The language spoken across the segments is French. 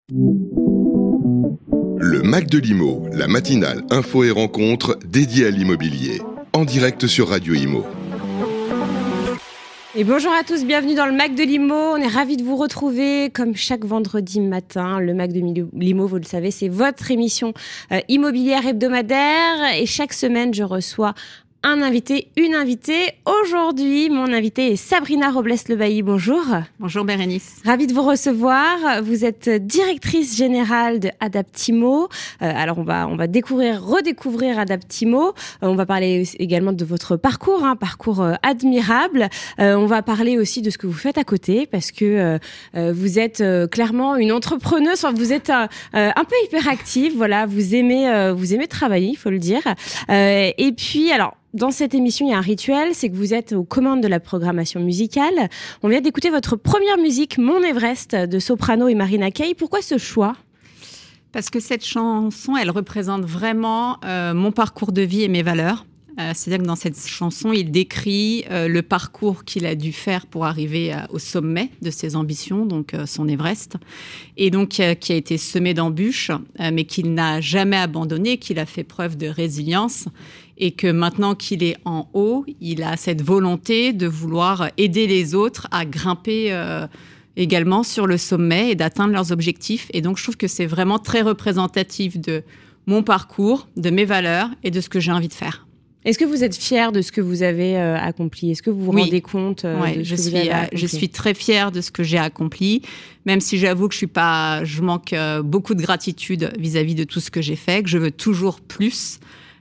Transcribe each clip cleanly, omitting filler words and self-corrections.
Le Mac de l'Imo, la matinale info et rencontre dédiée à l'immobilier. En direct sur Radio Imo. Et bonjour à tous, bienvenue dans le Mac de l'Imo. On est ravis de vous retrouver comme chaque vendredi matin. Le Mac de l'Imo, vous le savez, c'est votre émission immobilière hebdomadaire. Et chaque semaine, je reçois un invité, une invitée. Aujourd'hui, mon invitée est Sabrina Robles-Lebailly. Bonjour. Bonjour Bérénice. Ravie de vous recevoir. Vous êtes directrice générale de Adaptimo. Alors, on va redécouvrir Adaptimo. On va parler également de votre parcours, parcours admirable. On va parler aussi de ce que vous faites à côté parce que vous êtes clairement une entrepreneuse. Enfin, vous êtes un peu hyperactive. Voilà, vous aimez travailler, il faut le dire. Et puis, alors, dans cette émission, il y a un rituel, c'est que vous êtes aux commandes de la programmation musicale. On vient d'écouter votre première musique, Mon Everest, de Soprano et Marina Kaye. Pourquoi ce choix ? Parce que cette chanson, elle représente vraiment mon parcours de vie et mes valeurs. C'est-à-dire que dans cette chanson, il décrit le parcours qu'il a dû faire pour arriver au sommet de ses ambitions, donc son Everest, et donc qui a été semé d'embûches, mais qu'il n'a jamais abandonné, qu'il a fait preuve de résilience, et que maintenant qu'il est en haut, il a cette volonté de vouloir aider les autres à grimper également sur le sommet et d'atteindre leurs objectifs. Et donc, je trouve que c'est vraiment très représentatif de mon parcours, de mes valeurs et de ce que j'ai envie de faire. Est-ce que vous êtes fière de ce que vous avez accompli ? Est-ce que vous vous rendez compte de ce que vous avez accompli ? Je suis très fière de ce que j'ai accompli, même si j'avoue que je manque beaucoup de gratitude vis-à-vis de tout ce que j'ai fait, que je veux toujours plus.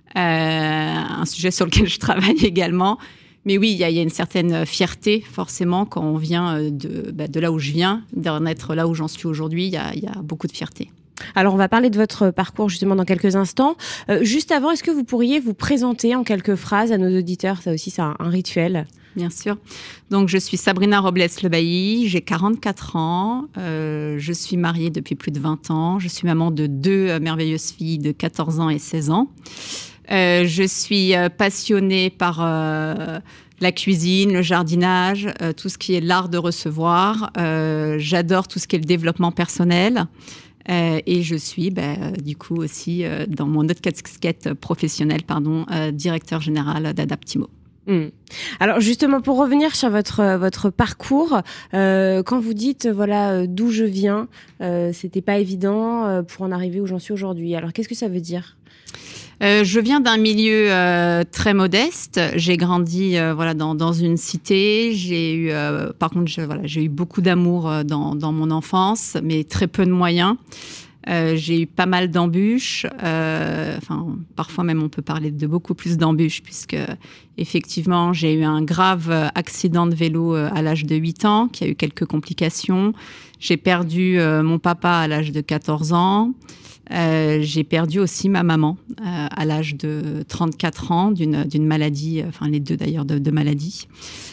Un sujet sur lequel je travaille également. Mais oui, il y a une certaine fierté, forcément, quand on vient de là où je viens, d'en être là où j'en suis aujourd'hui. Il y a beaucoup de fierté. Alors, on va parler de votre parcours justement dans quelques instants. Juste avant, est-ce que vous pourriez vous présenter en quelques phrases à nos auditeurs ? Ça aussi, c'est un rituel. Bien sûr. Donc, je suis Sabrina Robles-Lebailly, j'ai 44 ans, je suis mariée depuis plus de 20 ans, je suis maman de 2 merveilleuses filles de 14 ans et 16 ans. Je suis passionnée par la cuisine, le jardinage, tout ce qui est l'art de recevoir. J'adore tout ce qui est le développement personnel. Et je suis du coup aussi, dans mon autre casquette professionnelle, directeur général d'Adaptimo. Alors justement, pour revenir sur votre parcours, quand vous dites d'où je viens, c'était pas évident pour en arriver où j'en suis aujourd'hui. Alors qu'est-ce que ça veut dire ? Je viens d'un milieu très modeste. J'ai grandi dans une cité. J'ai eu, j'ai eu beaucoup d'amour dans mon enfance, mais très peu de moyens. J'ai eu pas mal d'embûches. Parfois même, on peut parler de beaucoup plus d'embûches, puisque effectivement, j'ai eu un grave accident de vélo à l'âge de 8 ans, qui a eu quelques complications. J'ai perdu mon papa à l'âge de 14 ans. J'ai perdu aussi ma maman à l'âge de 34 ans d'une maladie, les deux d'ailleurs de maladies.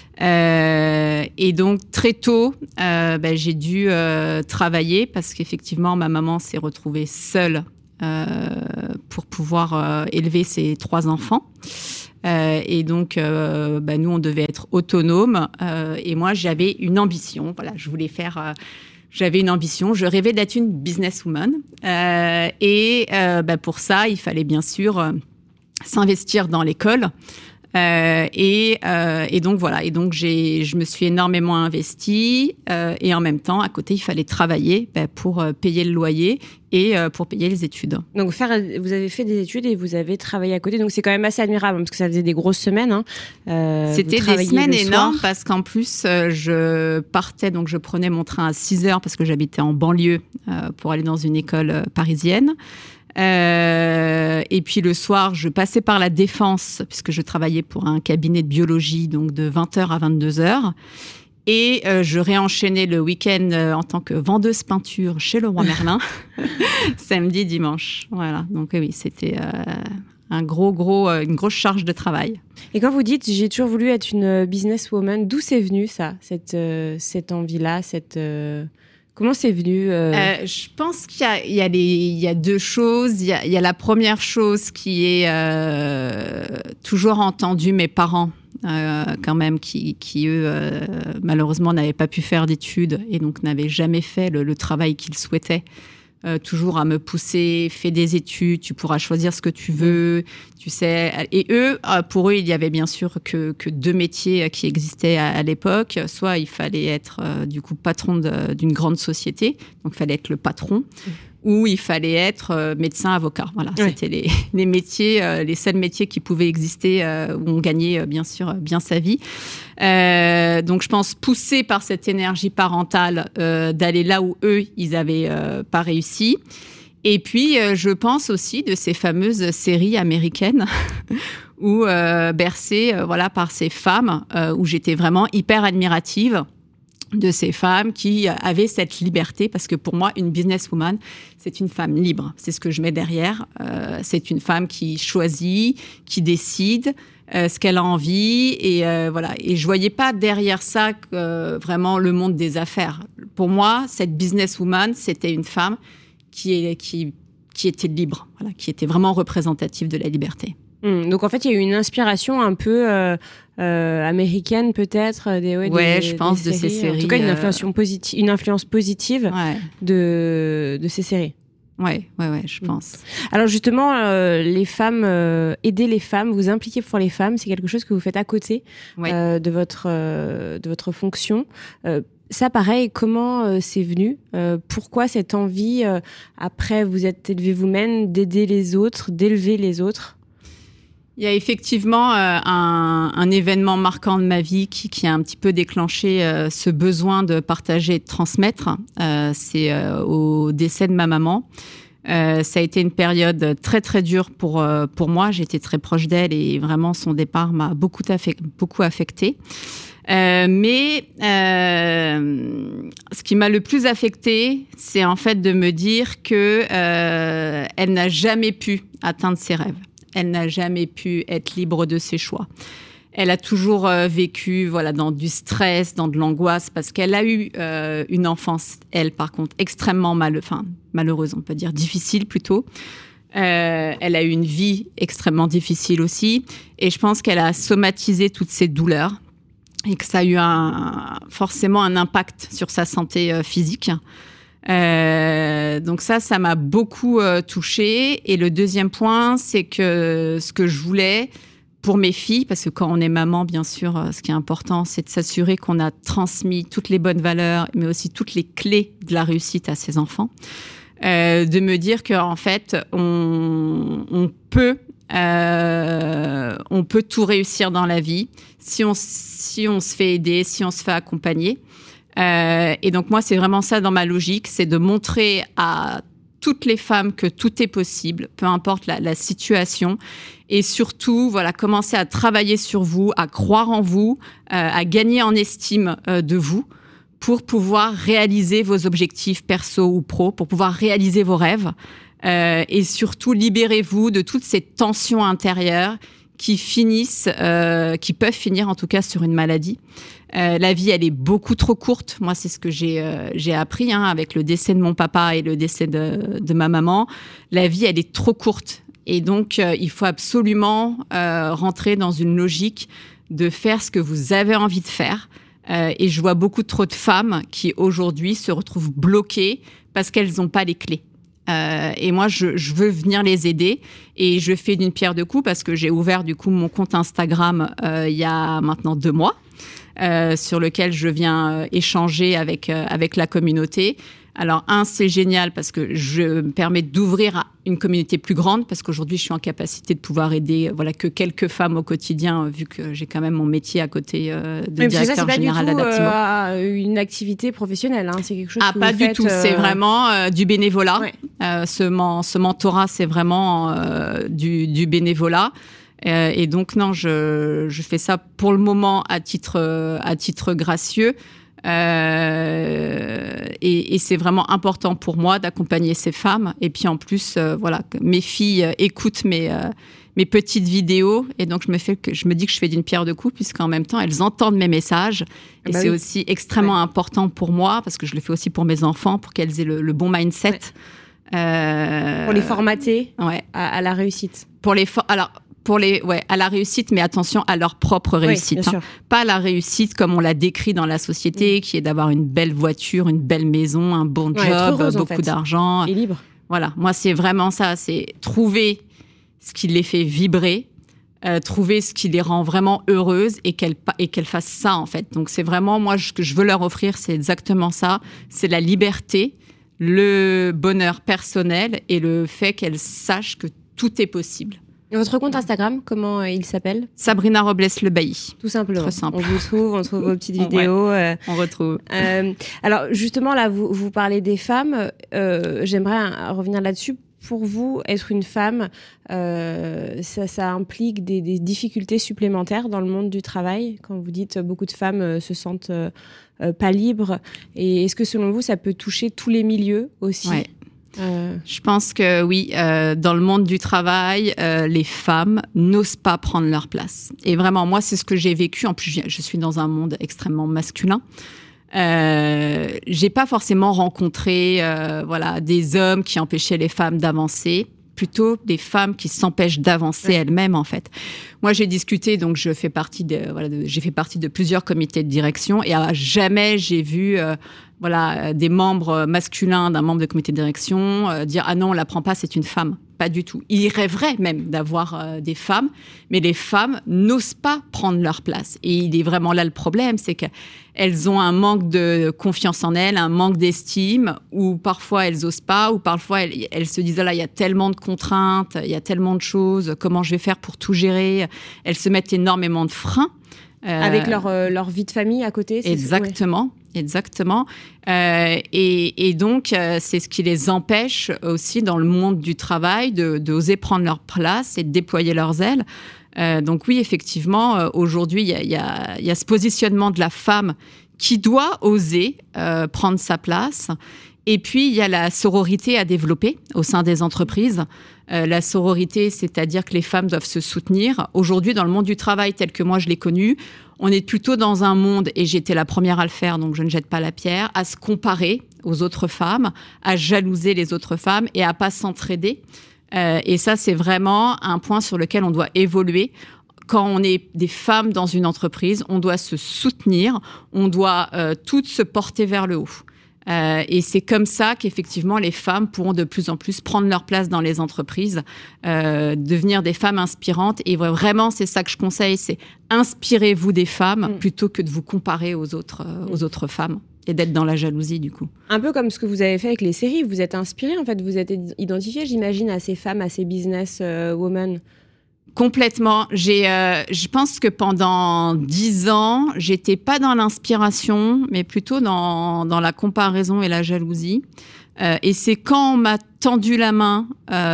Et donc très tôt, j'ai dû travailler parce qu'effectivement ma maman s'est retrouvée seule pour pouvoir élever ses 3 enfants. Et donc nous on devait être autonomes et moi j'avais une ambition. Je voulais faire. J'avais une ambition, je rêvais d'être une businesswoman. Pour ça, il fallait bien sûr s'investir dans l'école. Et donc voilà. Et donc je me suis énormément investie. Et en même temps, à côté, il fallait travailler pour payer le loyer et pour payer les études. Donc vous avez fait des études et vous avez travaillé à côté. Donc c'est quand même assez admirable parce que ça faisait des grosses semaines. C'était des semaines énormes parce qu'en plus, je partais, donc je prenais mon train à 6 heures parce que j'habitais en banlieue pour aller dans une école parisienne. Et puis le soir, je passais par la Défense puisque je travaillais pour un cabinet de biologie, donc de 20h à 22h. Et je réenchaînais le week-end en tant que vendeuse peinture chez Leroy Merlin, samedi, dimanche. Voilà, donc oui, c'était une grosse charge de travail. Et quand vous dites « j'ai toujours voulu être une businesswoman », d'où c'est venu ça, cette envie-là, Comment c'est venu Je pense qu'il y a 2 choses. Il y a la première chose qui est toujours entendu mes parents, quand même, qui eux, malheureusement, n'avaient pas pu faire d'études et donc n'avaient jamais fait le travail qu'ils souhaitaient toujours à me pousser, fais des études, tu pourras choisir ce que tu veux, tu sais. Et eux, pour eux, il y avait bien sûr que 2 métiers qui existaient à l'époque. Soit il fallait être du coup patron d'une grande société, donc il fallait être le patron, ou il fallait être médecin, avocat. Voilà, c'était les métiers, les seuls métiers qui pouvaient exister où on gagnait bien sûr bien sa vie. Donc je pense poussé par cette énergie parentale d'aller là où eux ils n'avaient pas réussi. Et puis je pense aussi de ces fameuses séries américaines où bercée voilà par ces femmes où j'étais vraiment hyper admirative de ces femmes qui avaient cette liberté, parce que pour moi, une businesswoman, c'est une femme libre. C'est ce que je mets derrière. C'est une femme qui choisit, qui décide ce qu'elle a envie. Et voilà. Et je voyais pas derrière ça vraiment le monde des affaires. Pour moi, cette businesswoman, c'était une femme qui était libre, voilà, qui était vraiment représentative de la liberté. Donc en fait, il y a eu une inspiration un peu américaine peut-être. Je pense de ces séries. En tout cas, une influence positive de ces séries. Ouais, je pense. Alors justement, les femmes, aider les femmes, vous impliquer pour les femmes, c'est quelque chose que vous faites à côté de votre fonction. Ça, pareil, comment c'est venu ? Pourquoi cette envie, après vous êtes élevé vous-même, d'aider les autres, d'élever les autres ? Il y a effectivement un événement marquant de ma vie qui a un petit peu déclenché ce besoin de partager et de transmettre. C'est au décès de ma maman. Ça a été une période très, très dure pour moi. J'étais très proche d'elle et vraiment son départ m'a beaucoup affectée. Mais ce qui m'a le plus affectée, c'est en fait de me dire que elle n'a jamais pu atteindre ses rêves. Elle n'a jamais pu être libre de ses choix. Elle a toujours vécu dans du stress, dans de l'angoisse, parce qu'elle a eu une enfance, elle, par contre, extrêmement malheureuse, on peut dire, difficile plutôt. Elle a eu une vie extrêmement difficile aussi. Et je pense qu'elle a somatisé toutes ces douleurs et que ça a eu forcément un impact sur sa santé physique. Donc ça m'a beaucoup touchée. Et le deuxième point, c'est que ce que je voulais pour mes filles, parce que quand on est maman, bien sûr, ce qui est important, c'est de s'assurer qu'on a transmis toutes les bonnes valeurs, mais aussi toutes les clés de la réussite à ses enfants. De me dire qu'en fait, on peut tout réussir dans la vie si on se fait aider, si on se fait accompagner. Et donc moi, c'est vraiment ça dans ma logique, c'est de montrer à toutes les femmes que tout est possible, peu importe la situation, et surtout, commencer à travailler sur vous, à croire en vous, à gagner en estime de vous, pour pouvoir réaliser vos objectifs perso ou pro, pour pouvoir réaliser vos rêves, et surtout libérez-vous de toutes ces tensions intérieures qui peuvent finir en tout cas sur une maladie. La vie, elle est beaucoup trop courte. Moi, c'est ce que j'ai appris avec le décès de mon papa et le décès de ma maman. La vie, elle est trop courte. Et donc, il faut absolument rentrer dans une logique de faire ce que vous avez envie de faire. Et je vois beaucoup trop de femmes qui, aujourd'hui, se retrouvent bloquées parce qu'elles n'ont pas les clés. Et moi, je veux venir les aider et je fais d'une pierre deux coups parce que j'ai ouvert du coup mon compte Instagram il y a maintenant 2 mois sur lequel je viens échanger avec la communauté. Alors c'est génial parce que je me permets d'ouvrir à une communauté plus grande parce qu'aujourd'hui, je suis en capacité de pouvoir aider que quelques femmes au quotidien vu que j'ai quand même mon métier à côté de directeur général d'Adaptimo. Une activité professionnelle, c'est quelque chose que pas vous du faites, tout, c'est vraiment du bénévolat. Ouais. Ce mentorat, c'est vraiment du bénévolat. Et donc non, je fais ça pour le moment à titre gracieux. Et c'est vraiment important pour moi d'accompagner ces femmes. Et puis en plus, mes filles écoutent mes petites vidéos. Et donc, je me dis que je fais d'une pierre deux coups, puisqu'en même temps, elles entendent mes messages. Et c'est aussi extrêmement important pour moi, parce que je le fais aussi pour mes enfants, pour qu'elles aient le bon mindset. Pour les formater à la réussite. Alors, à la réussite, mais attention à leur propre réussite. Oui, bien sûr. Pas la réussite comme on l'a décrit dans la société, qui est d'avoir une belle voiture, une belle maison, un bon job, heureuse, beaucoup d'argent. Et libre. Voilà, moi c'est vraiment ça, c'est trouver ce qui les fait vibrer, trouver ce qui les rend vraiment heureuses et qu'elles fassent ça en fait. Donc c'est vraiment, moi ce que je veux leur offrir, c'est exactement ça, c'est la liberté, le bonheur personnel et le fait qu'elles sachent que tout est possible. Et votre compte Instagram, comment il s'appelle ? Sabrina Robles-Le-Bailly. Tout simplement. Très simple. On vous trouve, on trouve vos petites vidéos. On retrouve. Alors justement, là, vous parlez des femmes. J'aimerais revenir là-dessus. Pour vous, être une femme, ça implique des difficultés supplémentaires dans le monde du travail. Quand vous dites beaucoup de femmes se sentent pas libres. Et est-ce que selon vous, ça peut toucher tous les milieux aussi ? Je pense que oui, dans le monde du travail, les femmes n'osent pas prendre leur place. Et vraiment, moi, c'est ce que j'ai vécu. En plus, je suis dans un monde extrêmement masculin. J'ai pas forcément rencontré des hommes qui empêchaient les femmes d'avancer, plutôt des femmes qui s'empêchent d'avancer elles-mêmes en fait. Moi j'ai discuté, donc j'ai fait partie de plusieurs comités de direction et jamais j'ai vu des membres masculins d'un membre de comité de direction dire ah non on la prend pas, c'est une femme. Pas du tout. Ils rêveraient même d'avoir des femmes, mais les femmes n'osent pas prendre leur place. Et il est vraiment là le problème, c'est qu'elles ont un manque de confiance en elles, un manque d'estime, ou parfois elles osent pas, ou parfois elles se disent là il y a tellement de contraintes, il y a tellement de choses, comment je vais faire pour tout gérer. Elles se mettent énormément de freins. Avec leur vie de famille à côté. Exactement. Et donc, c'est ce qui les empêche aussi dans le monde du travail d'oser prendre leur place et de déployer leurs ailes. Donc oui, effectivement, aujourd'hui, il y a ce positionnement de la femme qui doit oser prendre sa place. Et puis, il y a la sororité à développer au sein des entreprises. La sororité, c'est-à-dire que les femmes doivent se soutenir. Aujourd'hui, dans le monde du travail tel que moi je l'ai connu, on est plutôt dans un monde, et j'étais la première à le faire, donc je ne jette pas la pierre, à se comparer aux autres femmes, à jalouser les autres femmes et à pas s'entraider. Et ça, c'est vraiment un point sur lequel on doit évoluer. Quand on est des femmes dans une entreprise, on doit se soutenir, on doit toutes se porter vers le haut. Et c'est comme ça qu'effectivement les femmes pourront de plus en plus prendre leur place dans les entreprises, devenir des femmes inspirantes. Et vraiment, c'est ça que je conseille, c'est inspirez-vous des femmes plutôt que de vous comparer aux autres femmes et d'être dans la jalousie du coup. Un peu comme ce que vous avez fait avec les séries, vous êtes inspiré en fait, vous êtes identifié, j'imagine, à ces femmes, à ces business women. Complètement. Je pense que pendant 10 ans, j'étais pas dans l'inspiration, mais plutôt dans la comparaison et la jalousie. Et c'est quand on m'a tendu la main,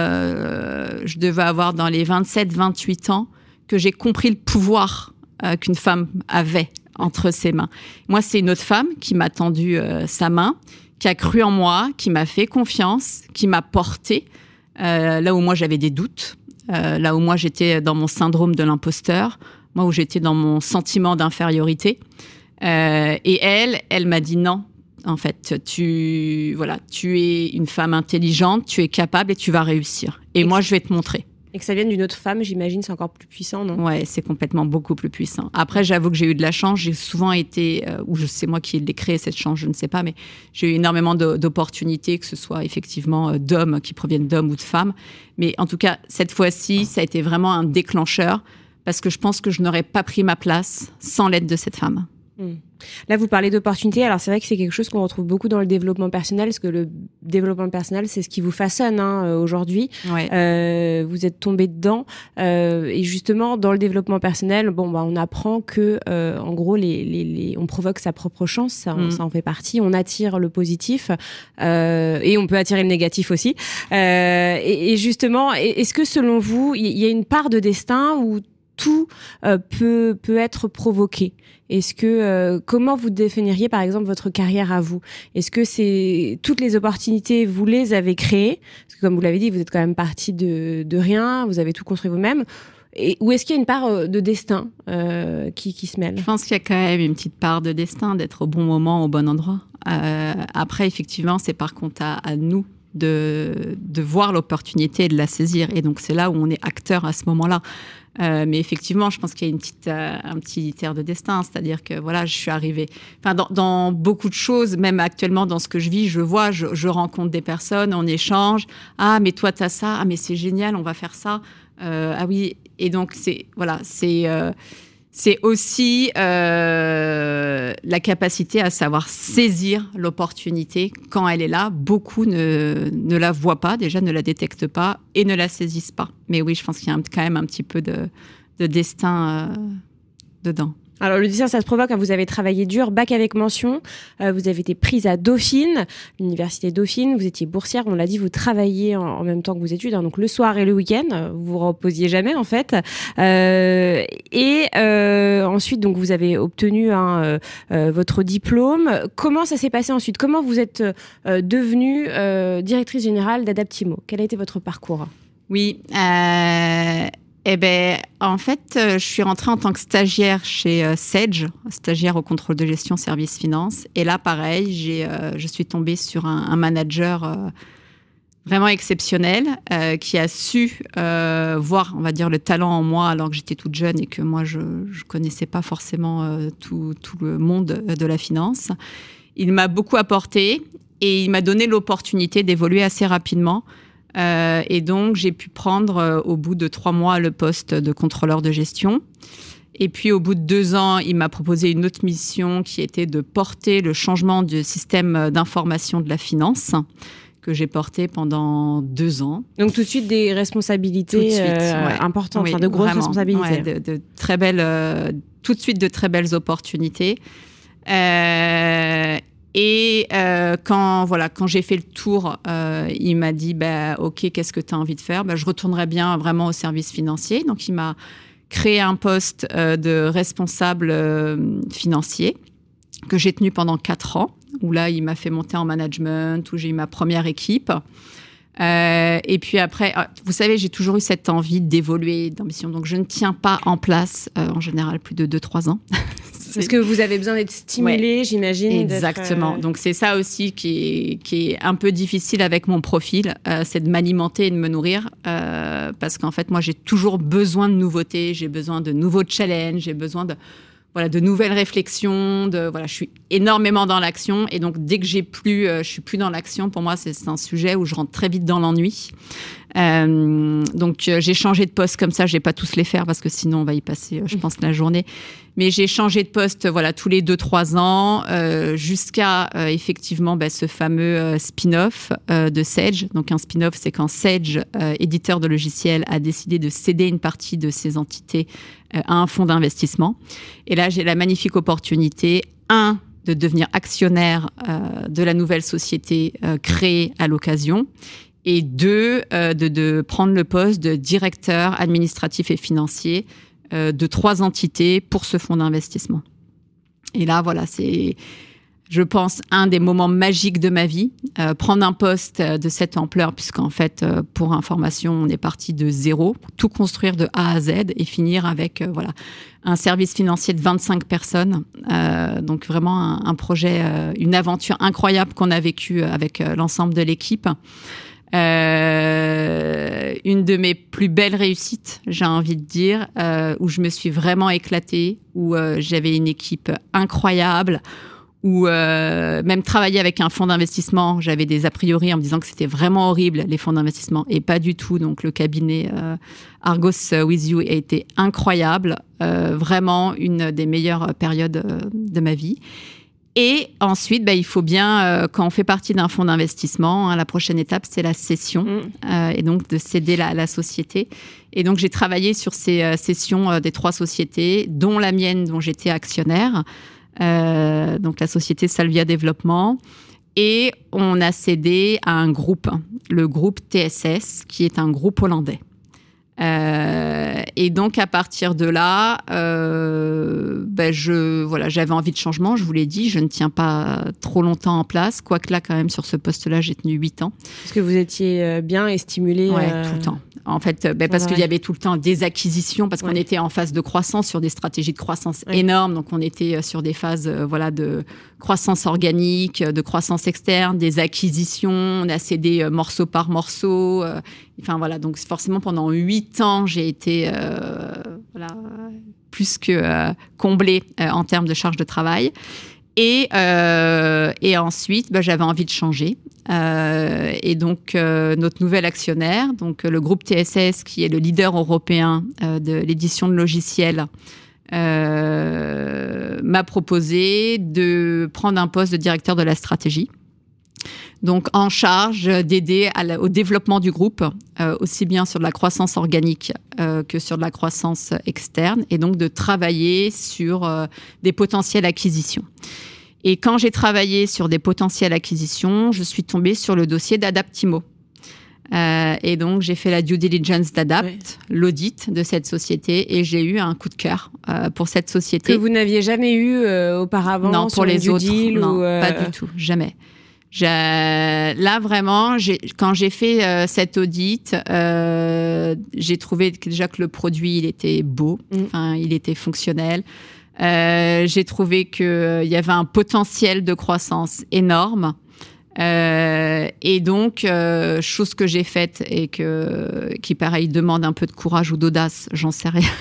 je devais avoir dans les 27-28 ans, que j'ai compris le pouvoir qu'une femme avait entre ses mains. Moi, c'est une autre femme qui m'a tendu sa main, qui a cru en moi, qui m'a fait confiance, qui m'a portée, là où moi j'avais des doutes. Là où moi j'étais dans mon syndrome de l'imposteur, moi où j'étais dans mon sentiment d'infériorité. Et elle m'a dit non, en fait, tu es une femme intelligente, tu es capable et tu vas réussir. Et moi je vais te montrer. Et que ça vienne d'une autre femme, j'imagine, c'est encore plus puissant, non ? Ouais, c'est complètement beaucoup plus puissant. Après, j'avoue que j'ai eu de la chance. J'ai souvent été, ou c'est moi qui ai créé cette chance, je ne sais pas, mais j'ai eu énormément d'opportunités, que ce soit effectivement d'hommes qui proviennent d'hommes ou de femmes. Mais en tout cas, cette fois-ci, ça a été vraiment un déclencheur parce que je pense que je n'aurais pas pris ma place sans l'aide de cette femme. Là, vous parlez d'opportunités. Alors, c'est vrai que c'est quelque chose qu'on retrouve beaucoup dans le développement personnel, parce que le développement personnel, c'est ce qui vous façonne aujourd'hui. Ouais. Vous êtes tombé dedans. Et justement, dans le développement personnel, on apprend que, en gros, on provoque sa propre chance. Ça en fait partie. On attire le positif. Et on peut attirer le négatif aussi. Et justement, est-ce que, selon vous, il y a une part de destin où tout peut être provoqué? Est-ce que comment vous définiriez par exemple votre carrière à vous? Est-ce que c'est toutes les opportunités vous les avez créées? Parce que comme vous l'avez dit, vous êtes quand même parti de rien, vous avez tout construit vous-même. Ou est-ce qu'il y a une part de destin qui se mêle? Je pense qu'il y a quand même une petite part de destin, d'être au bon moment, au bon endroit. Après, effectivement, c'est par contre à nous de voir l'opportunité et de la saisir. Et donc, c'est là où on est acteur à ce moment-là. Mais effectivement, je pense qu'il y a un petit air de destin, c'est-à-dire que voilà, je suis arrivée. Enfin, dans beaucoup de choses, même actuellement dans ce que je vis, je rencontre des personnes, on échange. Ah, mais toi, t'as ça. Ah, mais c'est génial, on va faire ça. Ah oui. Et donc c'est aussi la capacité à savoir saisir l'opportunité quand elle est là. Beaucoup ne la voient pas, déjà ne la détectent pas et ne la saisissent pas. Mais oui, je pense qu'il y a quand même un petit peu de destin dedans. Alors, le dessin, ça se provoque. Vous avez travaillé dur, bac avec mention. Vous avez été prise à Dauphine, l'université Dauphine. Vous étiez boursière. On l'a dit, vous travailliez en même temps que vos études, donc le soir et le week-end. Vous vous reposiez jamais, en fait. Ensuite, donc, vous avez obtenu votre diplôme. Comment ça s'est passé ensuite ? Comment vous êtes devenue directrice générale d'Adaptimo ? Quel a été votre parcours ? Oui. En fait, je suis rentrée en tant que stagiaire chez Sage, stagiaire au contrôle de gestion service finance. Et là, pareil, je suis tombée sur un manager vraiment exceptionnel qui a su voir, on va dire, le talent en moi alors que j'étais toute jeune et que moi, je connaissais pas forcément tout le monde de la finance. Il m'a beaucoup apporté et il m'a donné l'opportunité d'évoluer assez rapidement. Et donc, j'ai pu prendre au bout de 3 mois le poste de contrôleur de gestion. Et puis, au bout de 2 ans, il m'a proposé une autre mission qui était de porter le changement du système d'information de la finance que j'ai porté pendant 2 ans. Donc, tout de suite, des responsabilités importantes, oui, de grosses vraiment, responsabilités. Ouais, de très belles, tout de suite, de très belles opportunités. Quand j'ai fait le tour, il m'a dit OK, qu'est-ce que tu as envie de faire ? Je retournerais bien vraiment au service financier. Donc, il m'a créé un poste de responsable financier que j'ai tenu pendant 4 ans, où là, il m'a fait monter en management, où j'ai eu ma première équipe. Et puis après, vous savez, j'ai toujours eu cette envie d'évoluer, d'ambition. Donc, je ne tiens pas en place, en général, plus de 2-3 ans. Parce que vous avez besoin d'être stimulé, j'imagine. Exactement. Donc, c'est ça aussi qui est un peu difficile avec mon profil, c'est de m'alimenter et de me nourrir. Parce qu'en fait, moi, j'ai toujours besoin de nouveautés, j'ai besoin de nouveaux challenges, j'ai besoin de nouvelles réflexions. Je suis énormément dans l'action. Et donc, dès que je suis plus dans l'action, pour moi, c'est un sujet où je rentre très vite dans l'ennui. Donc, j'ai changé de poste comme ça. Je vais pas tous les faire parce que sinon, on va y passer, je pense, la journée. Mais j'ai changé de poste, tous les 2-3 ans, jusqu'à effectivement ce fameux spin-off de Sage. Donc, un spin-off, c'est quand Sage, éditeur de logiciels, a décidé de céder une partie de ses entités à un fonds d'investissement. Et là, j'ai la magnifique opportunité, de devenir actionnaire de la nouvelle société créée à l'occasion. Et 2, de prendre le poste de directeur administratif et financier de 3 entités pour ce fonds d'investissement. Et là, c'est, je pense, un des moments magiques de ma vie. Prendre un poste de cette ampleur, puisqu'en fait, pour information, on est parti de 0, tout construire de A à Z et finir avec un service financier de 25 personnes. Donc vraiment un projet, une aventure incroyable qu'on a vécue avec l'ensemble de l'équipe. Une de mes plus belles réussites, j'ai envie de dire, où je me suis vraiment éclatée, où j'avais une équipe incroyable, où même travailler avec un fonds d'investissement, j'avais des a priori en me disant que c'était vraiment horrible, les fonds d'investissement, et pas du tout. Donc, le cabinet Argos With You a été incroyable, vraiment une des meilleures périodes de ma vie. Et ensuite, il faut bien, quand on fait partie d'un fonds d'investissement, la prochaine étape, c'est la cession, et donc de céder la société. Et donc, j'ai travaillé sur ces cessions des 3 sociétés, dont la mienne, dont j'étais actionnaire, donc la société Salvia Développement. Et on a cédé à un groupe, le groupe TSS, qui est un groupe hollandais. Et donc, à partir de là, j'avais envie de changement, je vous l'ai dit. Je ne tiens pas trop longtemps en place. Quoique là, quand même, sur ce poste-là, j'ai tenu 8 ans. Parce que vous étiez bien et stimulé. Oui, tout le temps. En fait, parce qu'il y avait tout le temps des acquisitions, parce qu'on était en phase de croissance, sur des stratégies de croissance énormes. Donc, on était sur des phases de croissance organique, de croissance externe, des acquisitions. On a cédé morceau par morceau. Donc forcément, pendant 8 ans, j'ai été plus que comblée en termes de charge de travail. Et ensuite, j'avais envie de changer. Et donc, notre nouvel actionnaire, donc le groupe TSS, qui est le leader européen de l'édition de logiciels, m'a proposé de prendre un poste de directeur de la stratégie. Donc, en charge d'aider au développement du groupe, aussi bien sur de la croissance organique que sur de la croissance externe, et donc de travailler sur des potentielles acquisitions. Et quand j'ai travaillé sur des potentielles acquisitions, je suis tombée sur le dossier d'Adaptimo. Et donc, j'ai fait la due diligence d'Adapt, l'audit de cette société, et j'ai eu un coup de cœur pour cette société. Que vous n'aviez jamais eu auparavant? Non, pour les autres, non, pas du tout, jamais. Là, vraiment, quand j'ai fait cet audit, j'ai trouvé déjà que le produit, il était beau, il était fonctionnel. J'ai trouvé qu'il y avait un potentiel de croissance énorme. Et donc, chose que j'ai faite et qui, pareil, demande un peu de courage ou d'audace, j'en sais rien.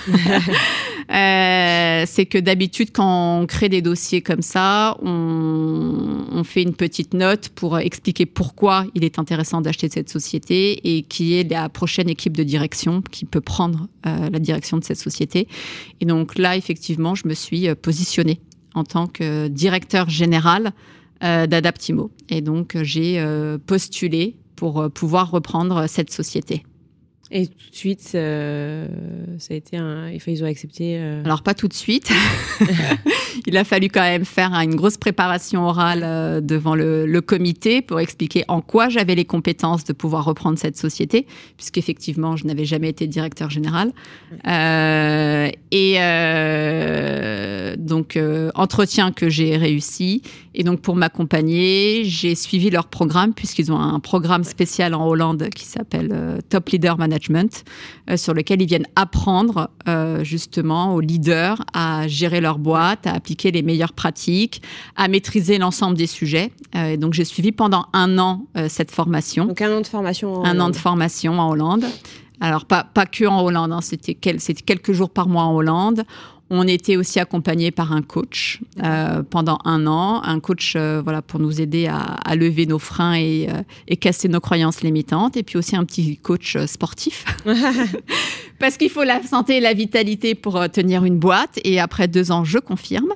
C'est que d'habitude, quand on crée des dossiers comme ça, on fait une petite note pour expliquer pourquoi il est intéressant d'acheter cette société et qui est la prochaine équipe de direction qui peut prendre la direction de cette société. Et donc là, effectivement, je me suis positionnée en tant que directeur général d'Adaptimo. Et donc, j'ai postulé pour pouvoir reprendre cette société. Et tout de suite, ça a été ils ont accepté. Alors, pas tout de suite. Il a fallu quand même faire une grosse préparation orale devant le comité pour expliquer en quoi j'avais les compétences de pouvoir reprendre cette société, puisqu'effectivement, je n'avais jamais été directeur général. Donc, entretien que j'ai réussi. Et donc, pour m'accompagner, j'ai suivi leur programme, puisqu'ils ont un programme spécial en Hollande qui s'appelle Top Leader Management, sur lequel ils viennent apprendre justement aux leaders à gérer leur boîte, à appliquer les meilleures pratiques, à maîtriser l'ensemble des sujets. Et donc, j'ai suivi pendant 1 an cette formation. Donc, 1 an de formation en Hollande. 1 an de formation en Hollande. Alors, pas que en Hollande, c'était quelques jours par mois en Hollande. On était aussi accompagné par un coach pendant 1 an, un coach pour nous aider à lever nos freins et casser nos croyances limitantes, et puis aussi un petit coach sportif parce qu'il faut la santé et la vitalité pour tenir une boîte. Et après 2 ans, je confirme.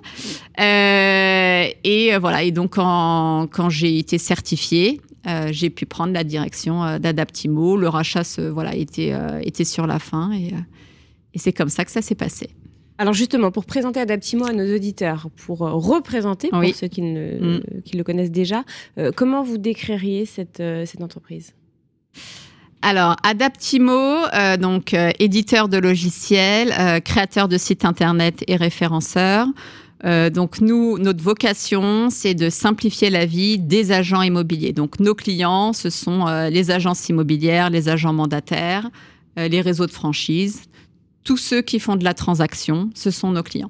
Et donc quand j'ai été certifiée, j'ai pu prendre la direction d'Adaptimo. Le rachat était sur la fin, et c'est comme ça que ça s'est passé. Alors justement, pour présenter Adaptimo à nos auditeurs, pour représenter, pour ceux qui le connaissent déjà, comment vous décririez cette entreprise ? Alors, Adaptimo, éditeur de logiciels, créateur de sites internet et référenceur. Donc notre vocation, c'est de simplifier la vie des agents immobiliers. Donc nos clients, ce sont les agences immobilières, les agents mandataires, les réseaux de franchise. Tous ceux qui font de la transaction, ce sont nos clients.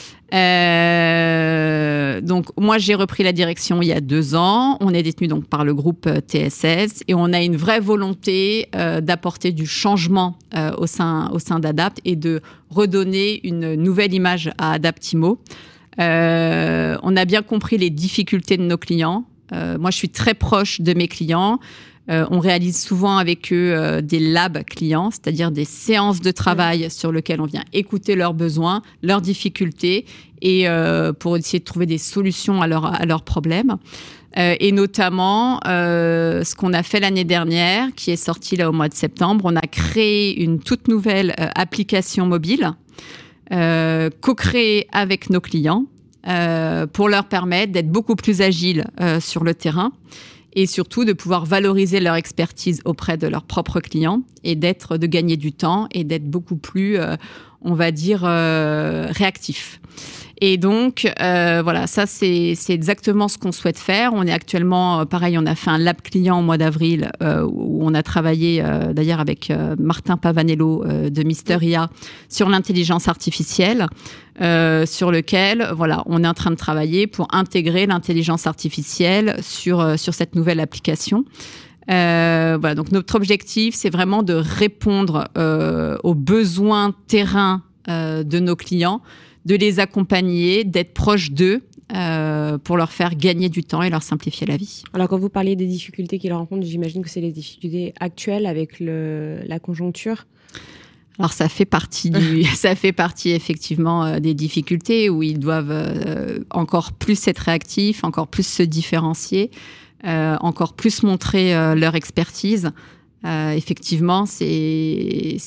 Donc, moi, j'ai repris la direction il y a 2 ans. On est détenu donc par le groupe TSS, et on a une vraie volonté d'apporter du changement au sein d'Adapt et de redonner une nouvelle image à Adaptimo. On a bien compris les difficultés de nos clients. Moi, je suis très proche de mes clients. On réalise souvent avec eux des labs clients, c'est-à-dire des séances de travail sur lesquelles on vient écouter leurs besoins, leurs difficultés, et pour essayer de trouver des solutions à leurs problèmes. Et notamment, ce qu'on a fait l'année dernière, qui est sorti là au mois de septembre, on a créé une toute nouvelle application mobile co-créée avec nos clients pour leur permettre d'être beaucoup plus agiles sur le terrain, et surtout de pouvoir valoriser leur expertise auprès de leurs propres clients et de gagner du temps et d'être beaucoup plus, on va dire, réactif. Et donc, voilà, ça, c'est exactement ce qu'on souhaite faire. On est actuellement, pareil, on a fait un lab client au mois d'avril où on a travaillé d'ailleurs avec Martin Pavanello de Mister IA sur l'intelligence artificielle, sur lequel, voilà, on est en train de travailler pour intégrer l'intelligence artificielle sur cette nouvelle application. Voilà, donc notre objectif, c'est vraiment de répondre aux besoins terrain de nos clients, de les accompagner, d'être proche d'eux pour leur faire gagner du temps et leur simplifier la vie. Alors, quand vous parliez des difficultés qu'ils rencontrent, j'imagine que c'est les difficultés actuelles avec la conjoncture. Alors, ça fait partie effectivement des difficultés où ils doivent encore plus être réactifs, encore plus se différencier, encore plus montrer leur expertise. Effectivement, c'est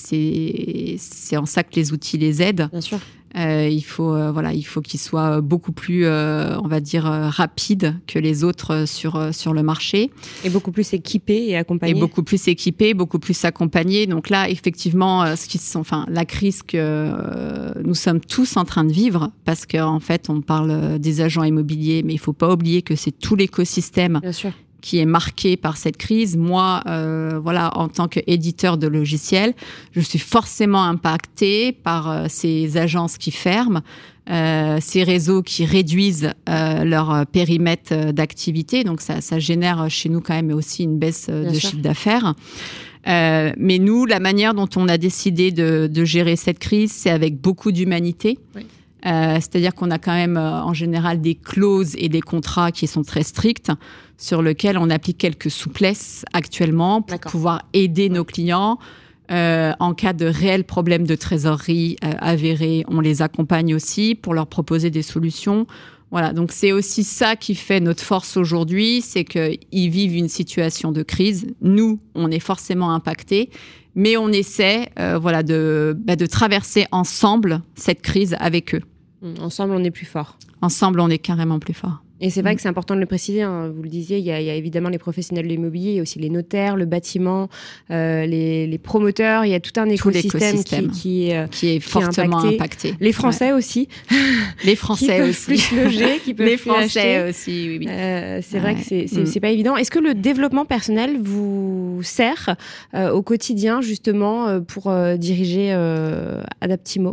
en ça que les outils les aident. Bien sûr. Il faut qu'ils soient beaucoup plus, on va dire, rapides que les autres sur le marché. Et beaucoup plus équipés et accompagnés. Beaucoup plus accompagnés. Donc là, effectivement, la crise que nous sommes tous en train de vivre, parce qu'en fait, on parle des agents immobiliers, mais il ne faut pas oublier que c'est tout l'écosystème. Bien sûr. Qui est marqué par cette crise. Moi, en tant qu'éditeur de logiciels, je suis forcément impactée par ces agences qui ferment, ces réseaux qui réduisent leur périmètre d'activité. Donc, ça génère chez nous quand même aussi une baisse de chiffre d'affaires. Mais nous, la manière dont on a décidé de gérer cette crise, c'est avec beaucoup d'humanité. Oui. C'est-à-dire qu'on a quand même en général des clauses et des contrats qui sont très stricts, sur lesquels on applique quelques souplesses actuellement pour pouvoir aider nos clients. En cas de réels problèmes de trésorerie avérés, on les accompagne aussi pour leur proposer des solutions. Voilà, donc c'est aussi ça qui fait notre force aujourd'hui, c'est qu'ils vivent une situation de crise. Nous, on est forcément impactés, mais on essaie de traverser ensemble cette crise avec eux. Ensemble, on est plus fort. Ensemble, on est carrément plus fort. Et c'est vrai que c'est important de le préciser, hein. Vous le disiez, il y a évidemment les professionnels de l'immobilier, il y a aussi les notaires, le bâtiment, les promoteurs, il y a tout un écosystème qui est fortement impacté. Les Français aussi. Les Français qui aussi. Peuvent plus loger, qui peuvent les plus Français acheter. aussi, oui. C'est vrai que c'est pas évident. Est-ce que le développement personnel vous sert au quotidien justement pour diriger Adaptimo ?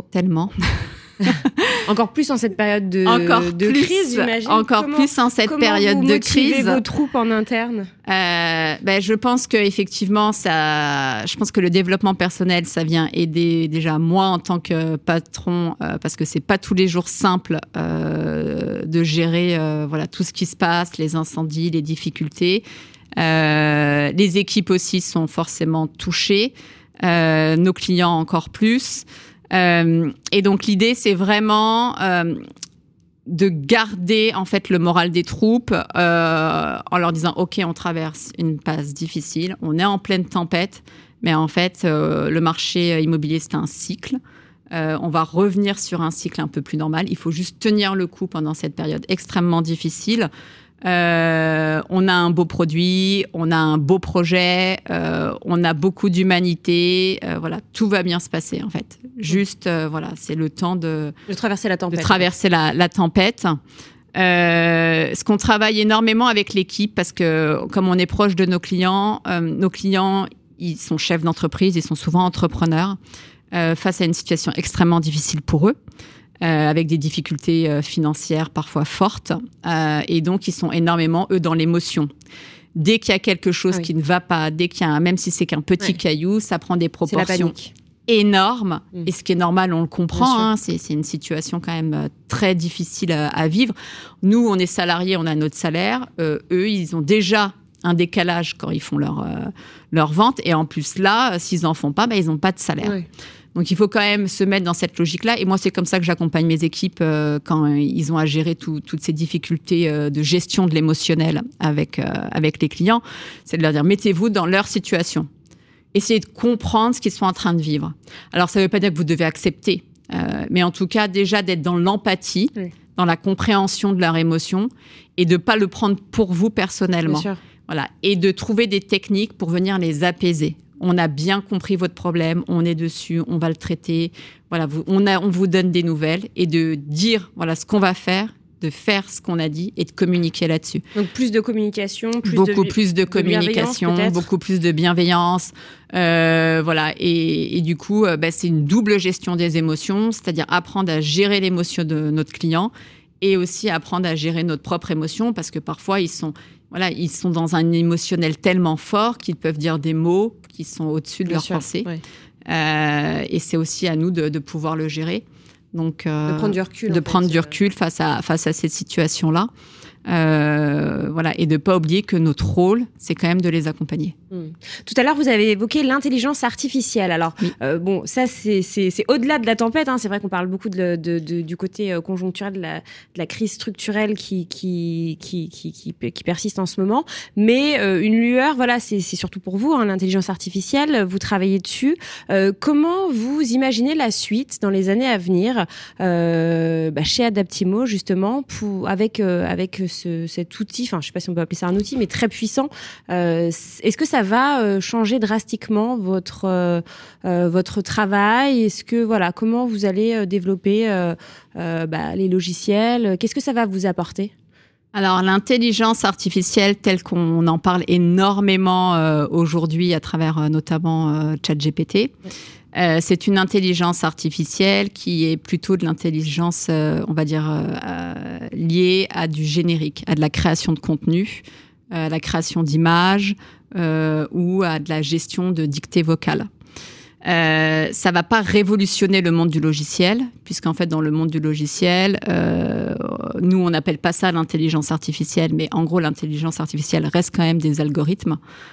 Tellement. Encore plus en cette période de crise, j'imagine. Plus en cette période de crise. Comment vous motivez vos troupes en interne ? Je pense que le développement personnel, ça vient aider déjà moi en tant que patron, parce que c'est pas tous les jours simple de gérer tout ce qui se passe, les incendies, les difficultés. Les équipes aussi sont forcément touchées, nos clients encore plus. Et donc l'idée, c'est vraiment de garder en fait le moral des troupes en leur disant ok, on traverse une phase difficile, on est en pleine tempête, mais en fait le marché immobilier c'est un cycle. On va revenir sur un cycle un peu plus normal. Il faut juste tenir le coup pendant cette période extrêmement difficile. On a un beau produit, on a un beau projet, on a beaucoup d'humanité. Tout va bien se passer en fait. Juste, c'est le temps de traverser la tempête. La tempête. Ce qu'on travaille énormément avec l'équipe, parce que comme on est proche de nos clients, ils sont chefs d'entreprise, ils sont souvent entrepreneurs, face à une situation extrêmement difficile pour eux. Avec des difficultés financières parfois fortes. Et donc, ils sont énormément, eux, dans l'émotion. Dès qu'il y a quelque chose qui ne va pas, même si c'est qu'un petit caillou, ça prend des proportions énormes. Et ce qui est normal, on le comprend. C'est une situation quand même très difficile à vivre. Nous, on est salariés, on a notre salaire. Eux, ils ont déjà un décalage quand ils font leur vente. Et en plus, là, s'ils n'en font pas, ils n'ont pas de salaire. Oui. Donc, il faut quand même se mettre dans cette logique-là. Et moi, c'est comme ça que j'accompagne mes équipes quand ils ont à gérer toutes ces difficultés de gestion de l'émotionnel avec les clients. C'est de leur dire, mettez-vous dans leur situation. Essayez de comprendre ce qu'ils sont en train de vivre. Alors, ça ne veut pas dire que vous devez accepter. Mais en tout cas, déjà d'être dans l'empathie, dans la compréhension de leur émotion et de ne pas le prendre pour vous personnellement. Bien sûr. Voilà. Et de trouver des techniques pour venir les apaiser. on a bien compris votre problème, on est dessus, on va le traiter. Voilà, on vous donne des nouvelles et de dire voilà ce qu'on va faire, de faire ce qu'on a dit et de communiquer là-dessus. Donc plus de communication, beaucoup plus de communication, beaucoup plus de bienveillance. Voilà, et du coup, c'est une double gestion des émotions, c'est-à-dire apprendre à gérer l'émotion de notre client et aussi apprendre à gérer notre propre émotion, parce que parfois ils sont dans un émotionnel tellement fort qu'ils peuvent dire des mots qui sont au-dessus de leur pensée. Ouais. Et c'est aussi à nous de pouvoir le gérer. Donc, de prendre du recul. De prendre du recul face à cette situation-là. Voilà, et de ne pas oublier que notre rôle, c'est quand même de les accompagner. Tout à l'heure, vous avez évoqué l'intelligence artificielle. Alors, oui. Bon, ça, c'est au-delà de la tempête. Hein. C'est vrai qu'on parle beaucoup du côté conjoncturel de la crise structurelle qui persiste en ce moment. Mais une lueur, voilà, c'est surtout pour vous, hein, l'intelligence artificielle. Vous travaillez dessus. Comment vous imaginez la suite dans les années à venir chez Adaptimo, justement, avec cet outil, enfin, je ne sais pas si on peut appeler ça un outil, mais très puissant. Est-ce que ça va changer drastiquement votre travail? Est-ce que, voilà, comment vous allez développer les logiciels? Qu'est-ce que ça va vous apporter? Alors, l'intelligence artificielle, telle qu'on en parle énormément aujourd'hui à travers notamment ChatGPT, c'est une intelligence artificielle qui est plutôt de l'intelligence, on va dire, liée à du générique, à de la création de contenu, à la création d'images ou à de la gestion de dictée vocale. Ça va pas révolutionner le monde du logiciel, puisqu'en fait, dans le monde du logiciel, nous, on n'appelle pas ça l'intelligence artificielle, mais en gros, l'intelligence artificielle reste quand même des algorithmes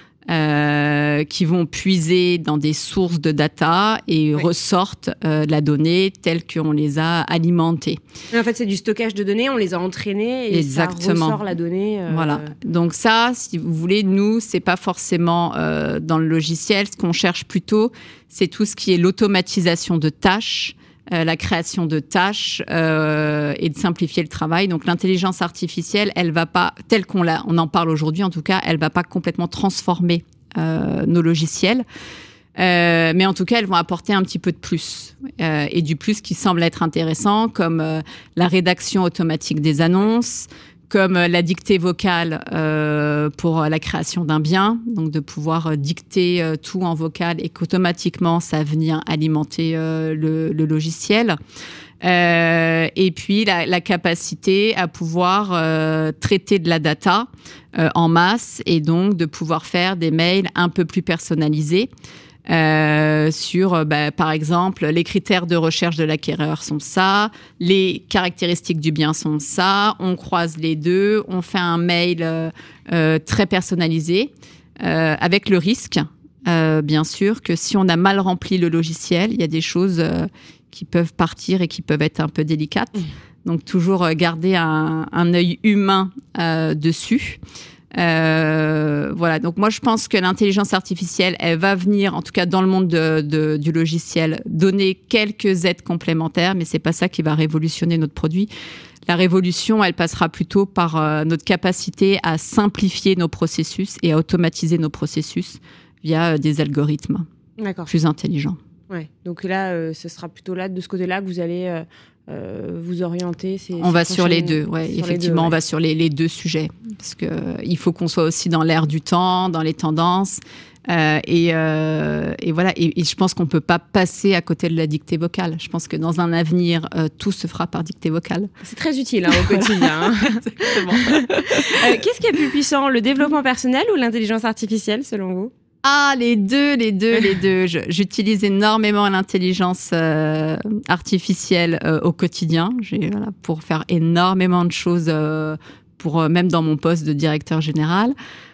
qui vont puiser dans des sources de data et ressortent la donnée telle qu'on les a alimentées. En fait, c'est du stockage de données, on les a entraînées et exactement. Ça ressort la donnée. Voilà. Donc ça, si vous voulez, nous, c'est pas forcément dans le logiciel. Ce qu'on cherche plutôt, c'est tout ce qui est l'automatisation de tâches, la création de tâches et de simplifier le travail. Donc l'intelligence artificielle, elle va pas, telle on en parle aujourd'hui en tout cas, elle va pas complètement transformer nos logiciels. Mais en tout cas, elles vont apporter un petit peu de plus. Et du plus qui semble être intéressant, comme la rédaction automatique des annonces, comme la dictée vocale pour la création d'un bien, donc de pouvoir dicter tout en vocal et qu'automatiquement ça va venir alimenter le logiciel. Et puis la capacité à pouvoir traiter de la data en masse et donc de pouvoir faire des mails un peu plus personnalisés. Sur, par exemple, les critères de recherche de l'acquéreur sont ça, les caractéristiques du bien sont ça, on croise les deux, on fait un mail très personnalisé, avec le risque, bien sûr, que si on a mal rempli le logiciel, il y a des choses qui peuvent partir et qui peuvent être un peu délicates. Donc, toujours garder un œil humain dessus. Voilà, donc moi je pense que l'intelligence artificielle, elle va venir, en tout cas dans le monde du logiciel, donner quelques aides complémentaires, mais c'est pas ça qui va révolutionner notre produit. La révolution, elle passera plutôt par notre capacité à simplifier nos processus et à automatiser nos processus via des algorithmes plus intelligents. Ouais. Donc là, ce sera plutôt là, de ce côté-là, que vous allez vous orienter. On va sur les deux, effectivement, on va sur les deux sujets. Parce qu'il faut qu'on soit aussi dans l'air du temps, dans les tendances. Et voilà. Et je pense qu'on ne peut pas passer à côté de la dictée vocale. Je pense que dans un avenir, tout se fera par dictée vocale. C'est très utile au quotidien. Qu'est-ce qui est plus puissant, le développement personnel ou l'intelligence artificielle, selon vous ? Ah, les deux. J'utilise énormément l'intelligence artificielle au quotidien. Pour faire énormément de choses, même dans mon poste de directeur général.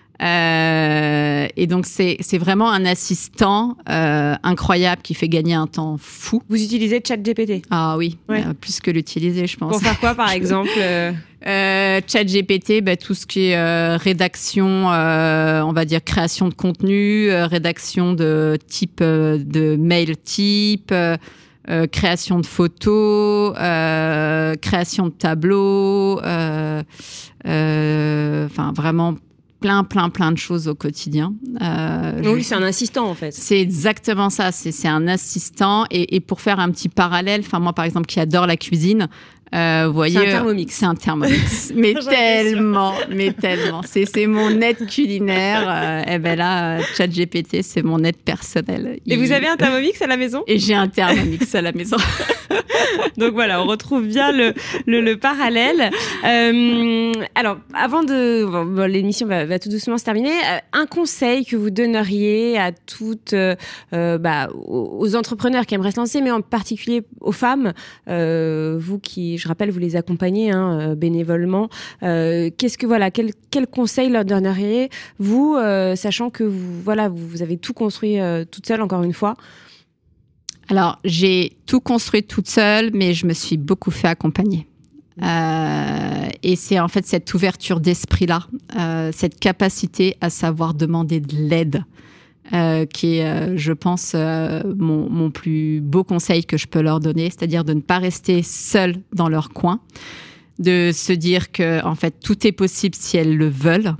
Et donc, c'est vraiment un assistant incroyable qui fait gagner un temps fou. Vous utilisez ChatGPT ? Ah oui, plus que l'utiliser, je pense. Pour faire quoi, par exemple ChatGPT, tout ce qui est rédaction, on va dire création de contenu, rédaction de type de mail type, création de photos, création de tableaux, enfin vraiment plein de choses au quotidien. Oui, c'est un assistant en fait. C'est exactement ça, c'est un assistant. Et pour faire un petit parallèle, moi par exemple qui adore la cuisine, vous voyez, c'est un Thermomix. Mais tellement. C'est mon aide culinaire. Et ben là, ChatGPT, c'est mon aide personnelle. Et vous avez un Thermomix à la maison ? Et j'ai un Thermomix à la maison. Donc voilà, on retrouve bien le parallèle. Alors, avant l'émission va tout doucement se terminer. Un conseil que vous donneriez à toutes, aux entrepreneurs qui aimeraient se lancer, mais en particulier aux femmes, vous qui, je rappelle, vous les accompagnez bénévolement. Quel conseil leur donneriez vous, sachant que vous avez tout construit toute seule, encore une fois? Alors, j'ai tout construit toute seule, mais je me suis beaucoup fait accompagner. Et c'est en fait cette ouverture d'esprit-là, cette capacité à savoir demander de l'aide, qui est, je pense, mon plus beau conseil que je peux leur donner, c'est-à-dire de ne pas rester seule dans leur coin, de se dire que en fait tout est possible si elles le veulent.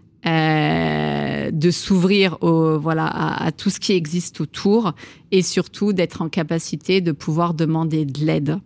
De s'ouvrir à tout ce qui existe autour et surtout d'être en capacité de pouvoir demander de l'aide.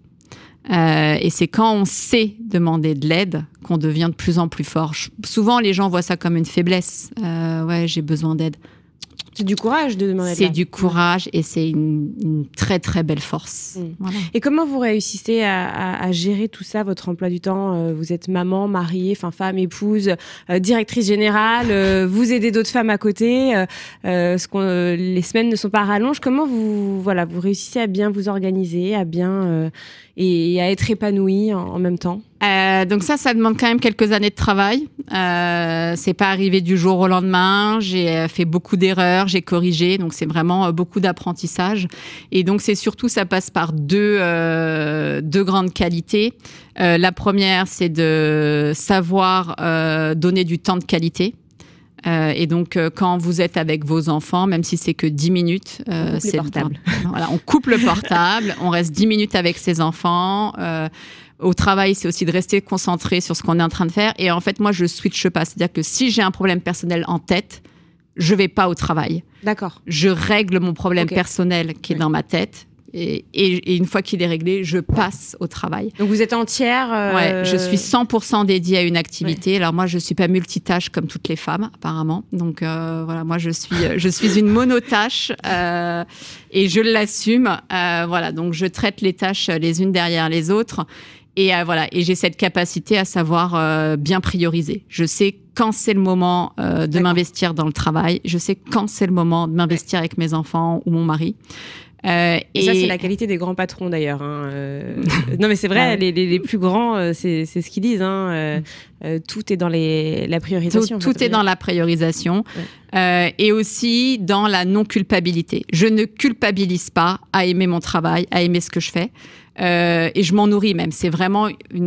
Et c'est quand on sait demander de l'aide qu'on devient de plus en plus fort. Souvent, les gens voient ça comme une faiblesse. J'ai besoin d'aide. C'est du courage de demander de l'aide. C'est du courage et c'est une très, très belle force. Voilà. Et comment vous réussissez à gérer tout ça, votre emploi du temps ? Vous êtes maman, mariée, femme, épouse, directrice générale, vous aidez d'autres femmes à côté, les semaines ne sont pas rallonges. Comment vous réussissez à bien vous organiser, à bien et à être épanouie en même temps ? Donc ça demande quand même quelques années de travail. C'est pas arrivé du jour au lendemain. J'ai fait beaucoup d'erreurs, j'ai corrigé. Donc c'est vraiment beaucoup d'apprentissage. Et donc c'est surtout, ça passe par deux grandes qualités. La première, c'est de savoir donner du temps de qualité. Et donc, quand vous êtes avec vos enfants, même si c'est que 10 minutes, c'est portable. Voilà, on coupe le portable, on reste 10 minutes avec ses enfants. Au travail, c'est aussi de rester concentré sur ce qu'on est en train de faire. Et en fait, moi, je switche pas. C'est-à-dire que si j'ai un problème personnel en tête, je vais pas au travail. D'accord. Je règle mon problème personnel qui est dans ma tête. Et une fois qu'il est réglé, je passe au travail. Donc vous êtes entière je suis 100% dédiée à une activité. Alors moi, je suis pas multitâche comme toutes les femmes, apparemment. Donc moi, je suis une monotâche et je l'assume. Donc je traite les tâches les unes derrière les autres. Et j'ai cette capacité à savoir bien prioriser. Je sais quand c'est le moment de m'investir dans le travail. Je sais quand c'est le moment de m'investir avec mes enfants ou mon mari. Et ça, c'est la qualité des grands patrons d'ailleurs. Non, mais c'est vrai, les plus grands, c'est ce qu'ils disent. Tout est dans la priorisation. Tout est dans la priorisation. Et aussi dans la non-culpabilité. Je ne culpabilise pas à aimer mon travail, à aimer ce que je fais. Et je m'en nourris même. C'est vraiment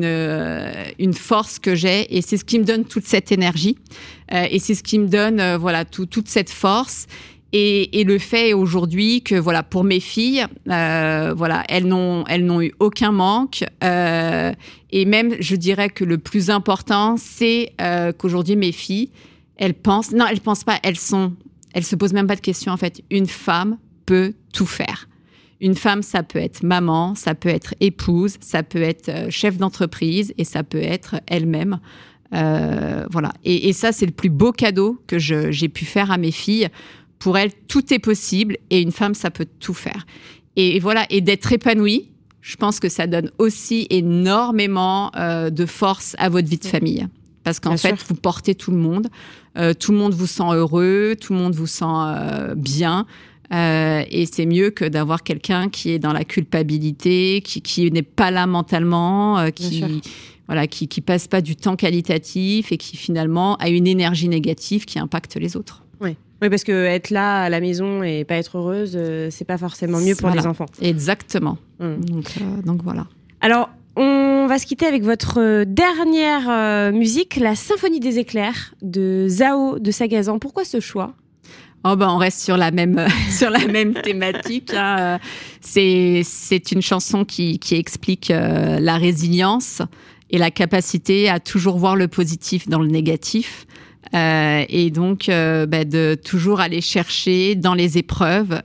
une force que j'ai. Et c'est ce qui me donne toute cette énergie. Et c'est ce qui me donne toute cette force. Et le fait aujourd'hui que pour mes filles, elles n'ont eu aucun manque. Et même, je dirais que le plus important, c'est qu'aujourd'hui mes filles, elles pensent pas, elles se posent même pas de questions en fait. Une femme peut tout faire. Une femme, ça peut être maman, ça peut être épouse, ça peut être chef d'entreprise et ça peut être elle-même. Et ça, c'est le plus beau cadeau que j'ai pu faire à mes filles. Pour elles, tout est possible et une femme, ça peut tout faire. Et d'être épanouie, je pense que ça donne aussi énormément de force à votre vie de famille. Parce qu'en fait, vous portez tout le monde vous sent heureux, tout le monde vous sent bien. Et c'est mieux que d'avoir quelqu'un qui est dans la culpabilité, qui n'est pas là mentalement, qui passe pas du temps qualitatif et qui finalement a une énergie négative qui impacte les autres. Oui, parce que être là à la maison et pas être heureuse, c'est pas forcément mieux pour les enfants. Exactement. Donc voilà. Alors, on va se quitter avec votre dernière musique, la Symphonie des éclairs de Zao de Sagazan. Pourquoi ce choix ? On reste sur la même thématique. C'est une chanson qui explique la résilience et la capacité à toujours voir le positif dans le négatif. Et donc, de toujours aller chercher dans les épreuves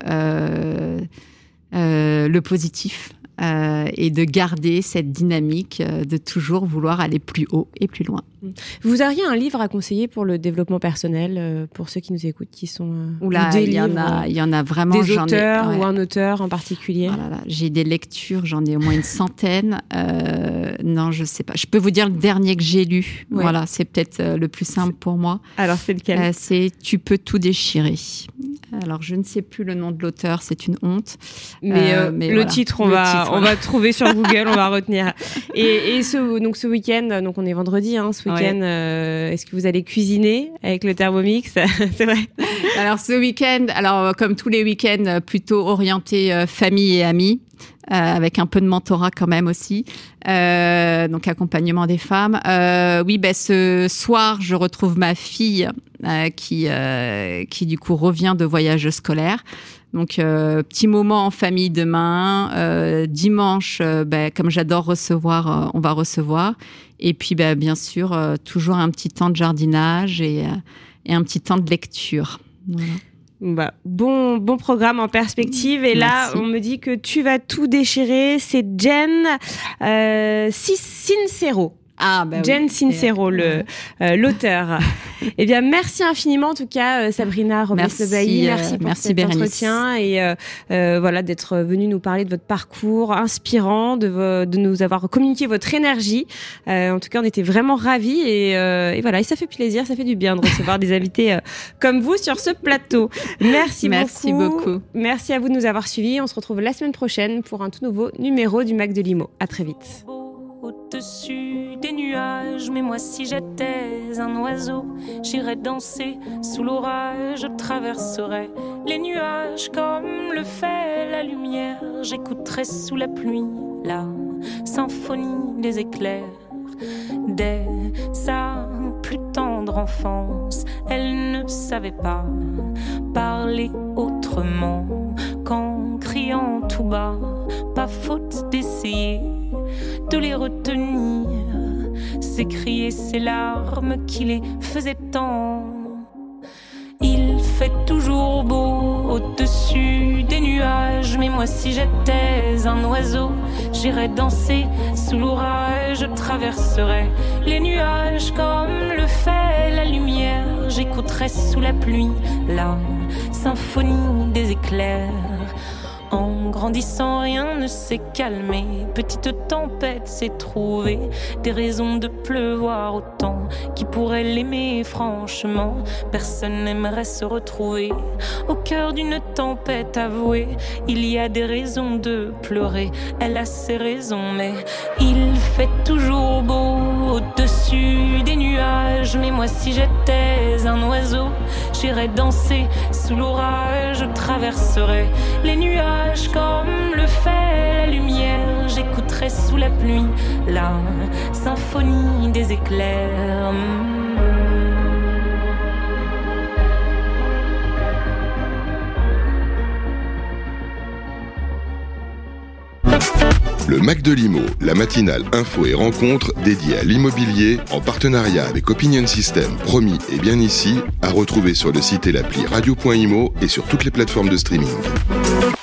le positif et de garder cette dynamique de toujours vouloir aller plus haut et plus loin. Vous auriez un livre à conseiller pour le développement personnel, pour ceux qui nous écoutent, qui sont il y en a vraiment. Des auteurs ou un auteur en particulier. Oh là là, j'ai des lectures, j'en ai au moins une centaine. Non, je sais pas. Je peux vous dire le dernier que j'ai lu. Ouais. Voilà, c'est peut-être le plus simple pour moi. Alors c'est lequel? C'est Tu peux tout déchirer. Alors je ne sais plus le nom de l'auteur, c'est une honte. Mais le voilà. Titre, on va trouver sur Google, on va retenir. Et ce week-end, donc on est vendredi, ce week-end, est-ce que vous allez cuisiner avec le Thermomix? C'est vrai. Alors ce week-end, comme tous les week-ends, plutôt orienté famille et amis. Avec un peu de mentorat quand même aussi, donc accompagnement des femmes. Ce soir, je retrouve ma fille qui du coup revient de voyage scolaire. Donc petit moment en famille demain. Dimanche, comme j'adore recevoir, on va recevoir. Et puis bien sûr toujours un petit temps de jardinage et un petit temps de lecture. Voilà. Bon programme en perspective. Et là, on me dit que tu vas tout déchirer. C'est Jen Sincero. Jen Sincero, l'auteur. Eh bien, merci infiniment en tout cas, Sabrina Robles-Lebailly. Merci pour cet entretien et d'être venue nous parler de votre parcours inspirant, de nous avoir communiqué votre énergie. En tout cas, on était vraiment ravis et ça fait plaisir, ça fait du bien de recevoir des invités comme vous sur ce plateau. Merci beaucoup. Merci à vous de nous avoir suivis. On se retrouve la semaine prochaine pour un tout nouveau numéro du Mac de Limo. À très vite. Au-dessus des nuages, mais moi si j'étais un oiseau, j'irais danser sous l'orage, je traverserais les nuages comme le fait la lumière, j'écouterais sous la pluie la symphonie des éclairs. Dès sa plus tendre enfance, elle ne savait pas parler autrement qu'en criant tout bas, pas faute d'essayer de les retenir, s'écrier ces larmes qui les faisaient tant. Il fait toujours beau au-dessus des nuages, mais moi si j'étais un oiseau, j'irais danser sous l'orage, je traverserais les nuages comme le fait la lumière, j'écouterais sous la pluie la symphonie des éclairs. En grandissant, rien ne s'est calmé. Petite tempête s'est trouvée des raisons de pleuvoir autant. Qui pourrait l'aimer franchement? Personne n'aimerait se retrouver au cœur d'une tempête avouée. Il y a des raisons de pleurer, elle a ses raisons, mais il fait toujours beau au-dessus des nuages. Mais moi si j'étais un oiseau, j'irais danser sous l'orage, je traverserais les nuages comme le fait la lumière, j'écouterai sous la pluie la symphonie des éclairs. Le Mac de Limo, la matinale info et rencontre dédiée à l'immobilier en partenariat avec Opinion System, promis et bien ici, à retrouver sur le site et l'appli radio.imo et sur toutes les plateformes de streaming.